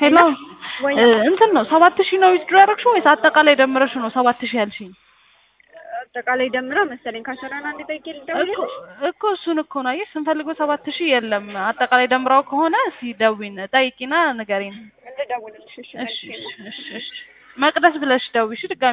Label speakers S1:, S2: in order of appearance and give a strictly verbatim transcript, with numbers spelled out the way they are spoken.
S1: ሄሎ እንትን ነው ሰባት ሺህ ነው ዊዝድሮ ያደረግሽው ወይስ አጠቃላይ ደምረሽ ነው ሰባት ሺህ ያልሽኝ?
S2: አጠቃላይ ደምራ መሰለኝ ካሰራና አንድ ጠይቄ ልደውልልሽ
S1: እኮ እሱን እኮ ነው አየሽ ስንፈልገው ሰባት ሺህ የለም አጠቃላይ ደምራው ከሆነ እስኪ ደውይን ጠይቂና ንገሪን።
S2: ልደውልልሽ።
S1: እሺ እሺ እሺ መቅደስ ብለሽ ደውይሽ ድጋሚ